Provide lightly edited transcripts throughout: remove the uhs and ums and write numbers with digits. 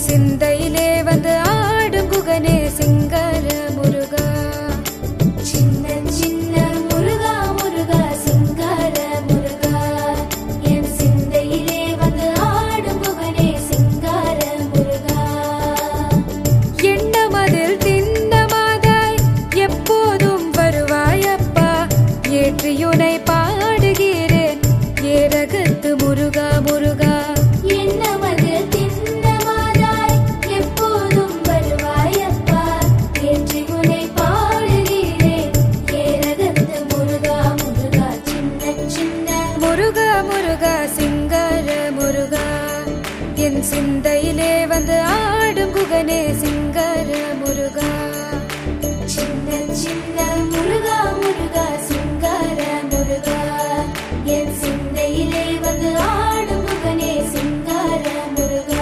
சிந்தையிலே வந்து ஆடும் குகனே சிங்கர முருகா. சின்ன சின்ன முருகா முருகா சிங்கார முருகா, என் சிந்தையிலே வந்து ஆடும் குகனே சிங்கார முருகா. எண்ணமதில் திண்ணமாதாய் எப்போதும் வருவாயப்பா, ஏற்றியுனை பாடுகிறேன் ஏரகத்து முருகா முருகா. எண்ணமதில் திண்ணமாதாய் எப்போதும் வருவாயப்பா, ஏற்றி உனை பாடுகிறேன் ஏரகத்து முருகா முருகா. சின்ன சின்ன முருகா முருகா சிங்கர முருகா, என் சிந்தையிலே வந்து ஆடும் குகனே சிங்கர முருகா. சின்ன சின்ன முருகா முருகா சிங்கார முருகா, என் சிந்தையிலே வந்து ஆடும் குகனே சிங்கார முருகா.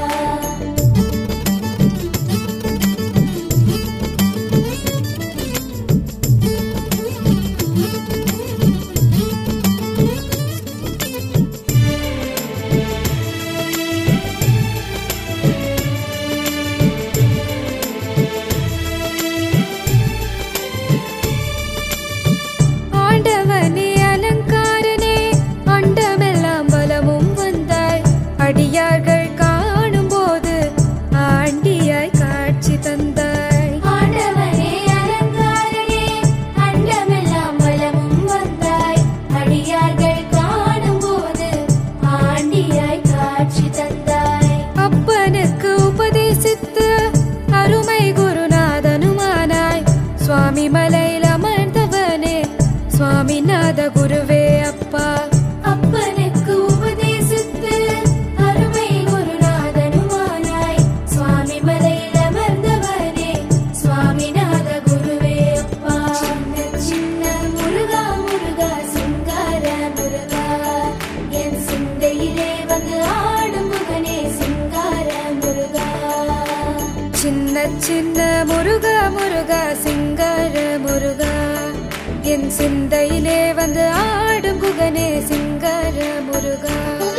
ஆண்டவனே அலங்காரனே அண்டமெல்லாம் பலமும் வந்தாய், அடியார்கள் காணும் போது ஆண்டியாய் காட்சி தந்தாய். ஆண்டவனே அலங்காரனே அண்டமெல்லாம் வலமும் வந்தாய், அடியார்கள் காணும் போது ஆண்டியாய் காட்சி தந்தாய். அப்பனுக்கு உபதேசித்து அருமை குருநாதனுமானாய், சுவாமி மலையில் அமர்ந்தவனே சுவாமிநாத குருவே அப்பா. அப்பனுக்கு உபதேசித்து அருமை குருநாதனுமானாய், சுவாமி மலையில் அமர்ந்தவனே சுவாமிநாத குருவே அப்பா. சின்ன சின்ன முருகா முருகா சிங்கார முருகா, என் சிந்தையிலே வந்து ஆடும் குகனே சிங்கார முருகா. சின்ன சின்ன முருகா முருகா சிங்கர முருகா, என் சிந்தையிலே வந்து ஆடும் குகனே சிங்கர முருகா.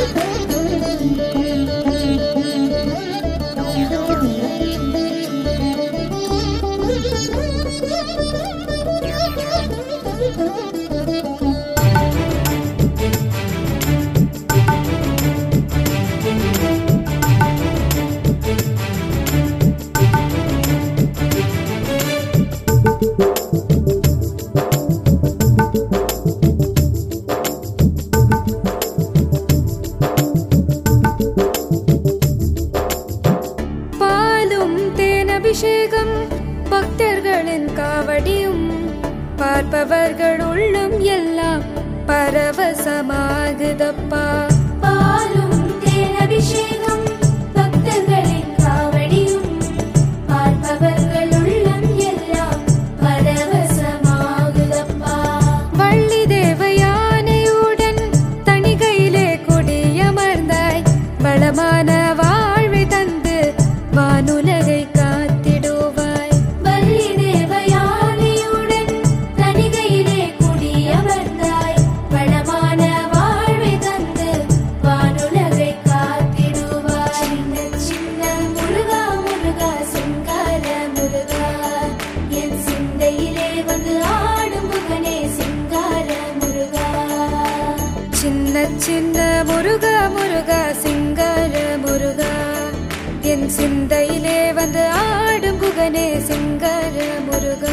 பாலும் தேனபிஷேகம் பக்தர்களின் காவடியும், பார்ப்பவர்கள் உள்ளம் எல்லாம் பரவசமாகுதப்பா. பாலும் தேனபிஷேகம் பக்தர்களின் காவடியும், பார்ப்பவர்கள் உள்ளம் எல்லாம் பரவசமாகுதப்பா. வள்ளி தேவயானையுடன் தணிகையிலே குடியமர்ந்தாய், வளமான வாழ்வை தந்து வானுலகை காத்திடுவாய். வள்ளி தேவயானையுடன் தணிகையிலே குடியமர்ந்தாய், வளமான வாழ்வை தந்து வானுலகை காத்திடுவாய். சின்ன சின்ன முருகா முருகா சிங்கார முருகா, என் சிந்தையிலே வந்து ஆடும் குகனே சிங்கார முருகா. சின்ன சின்ன முருகா முருகா சிங்கர முருகா, என் சிந்தையிலே வந்து ஆடும் குகனே சிங்கர முருகா.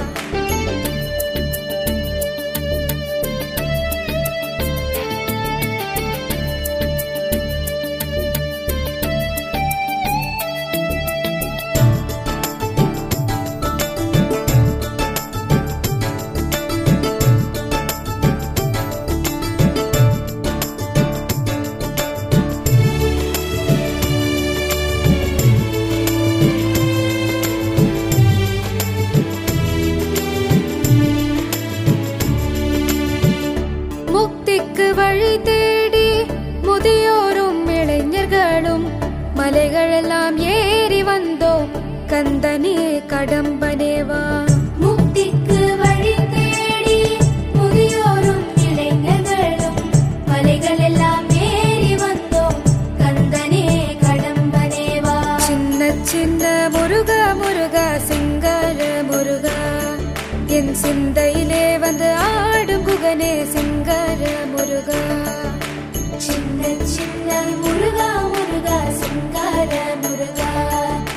முக்திக்கு வழி தேடி முதியோரும் இளைஞர்களும் மலைகளெல்லாம் ஏறி வந்தோம், கந்தனே கடம்பனேவா. முக்திக்கு வழி தேடி முதியோரும் இளைஞர்களும் மலைகளெல்லாம் ஏறி வந்தோம், கந்தனே கடம்பனேவா. என் சிந்தையிலே வந்து ஆடும் குகனே சிங்கார முருகா. சின்ன சின்ன முருகா முருகா சிங்கார முருகா.